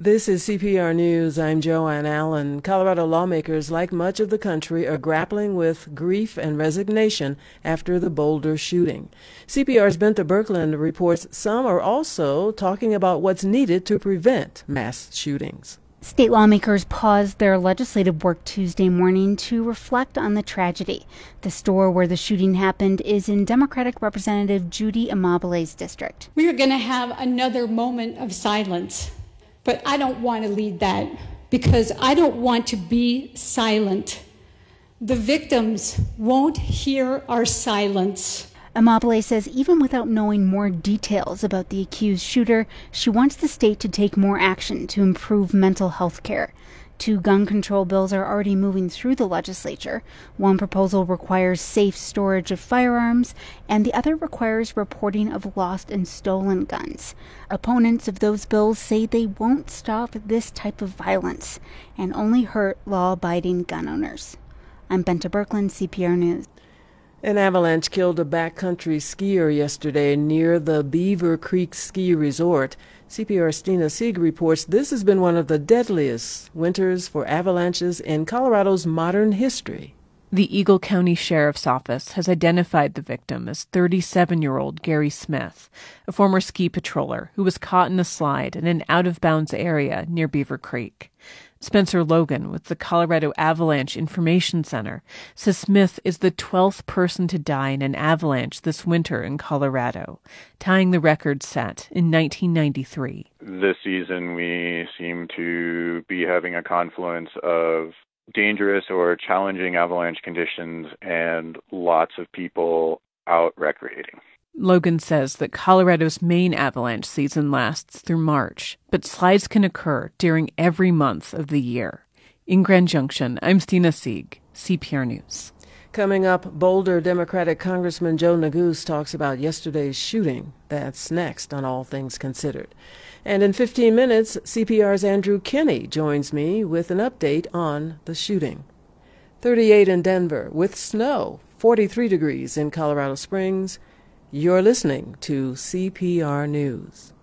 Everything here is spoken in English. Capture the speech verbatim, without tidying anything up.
This is C P R News. I'm Joanne Allen. Colorado lawmakers, like much of the country, are grappling with grief and resignation after the Boulder shooting. C P R's Benta Birkeland reports some are also talking about what's needed to prevent mass shootings. State lawmakers paused their legislative work Tuesday morning to reflect on the tragedy. The store where the shooting happened is in Democratic Representative Judy Amabile's district. We are going to have another moment of silence, but I don't want to lead that because I don't want to be silent. The victims won't hear our silence. Amabile says even without knowing more details about the accused shooter, she wants the state to take more action to improve mental health care. Two gun control bills are already moving through the legislature. One proposal requires safe storage of firearms, and the other requires reporting of lost and stolen guns. Opponents of those bills say they won't stop this type of violence and only hurt law-abiding gun owners. I'm Benta Birkeland, C P R News. An avalanche killed a backcountry skier yesterday near the Beaver Creek Ski Resort. C P R's Stina Sieg reports this has been one of the deadliest winters for avalanches in Colorado's modern history. The Eagle County Sheriff's Office has identified the victim as thirty-seven-year-old Gary Smith, a former ski patroller who was caught in a slide in an out-of-bounds area near Beaver Creek. Spencer Logan with the Colorado Avalanche Information Center says Smith is the twelfth person to die in an avalanche this winter in Colorado, tying the record set in nineteen ninety-three. This season we seem to be having a confluence of dangerous or challenging avalanche conditions and lots of people out recreating. Logan says that Colorado's main avalanche season lasts through March, but slides can occur during every month of the year. In Grand Junction, I'm Stina Sieg, C P R News. Coming up, Boulder Democratic Congressman Joe Neguse talks about yesterday's shooting. That's next on All Things Considered. And in fifteen minutes, C P R's Andrew Kinney joins me with an update on the shooting. thirty-eight in Denver with snow, forty-three degrees in Colorado Springs. You're listening to C P R News.